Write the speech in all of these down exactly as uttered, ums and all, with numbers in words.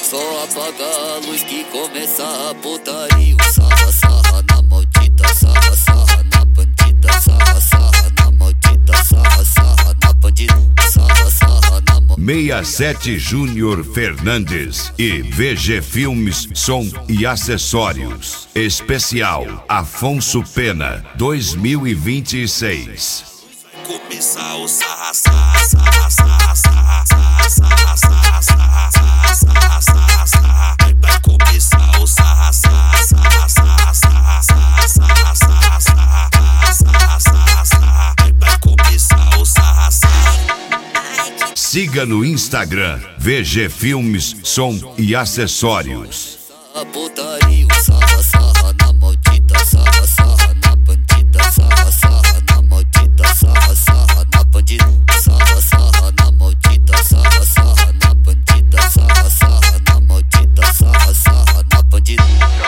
Só apagar a luz que começa a putaria. Sarra, sarra na maldita, sarra, sarra na bandida. Sarra, sarra na maldita, sarra, sarra na bandida. Sarra, sarra na maldita. sessenta e sete Júnior Fernandes e V G Filmes, som e acessórios. Especial Afonso Pena dois mil e vinte e seis. Começar o sarra, sarra, sarra, sarra, sarra, sarra, sarra, sarra, sarra, sarra, sarra, sarra. Vai começar o sarra, sarra, sarra, sarra, sarra, sarra, sarra, sarra, sarra, sarra, sarra, sarra. Vai começar o sarra, sarra. Siga no Instagram V G Filmes, som e acessórios. A putaria, sarra, sarra na maldita, sarra, sarra na bandida, sarra, sarra na maldita, sarra, sarra na bandida, sarra, sarra na maldita, sarra, sarra na bandida, sarra, sarra na maldita, sarra, sarra na bandida.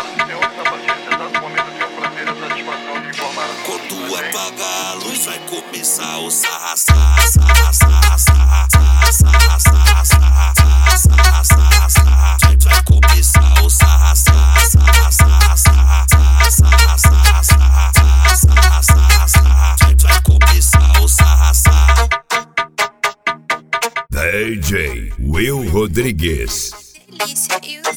Quando apagar a luz vai começar o sarra, sarra, sarra, sarra, sarra, sarra, sarra, sarra, sarra, sarra, sarra. Vai começar o sarra, sarra, sarra, sarra, sarra, sarra, sarra, sarra, sarra, sarra, sarra. Vai começar o sarra, sarra. D J Will Rodrigues. Delícia, eu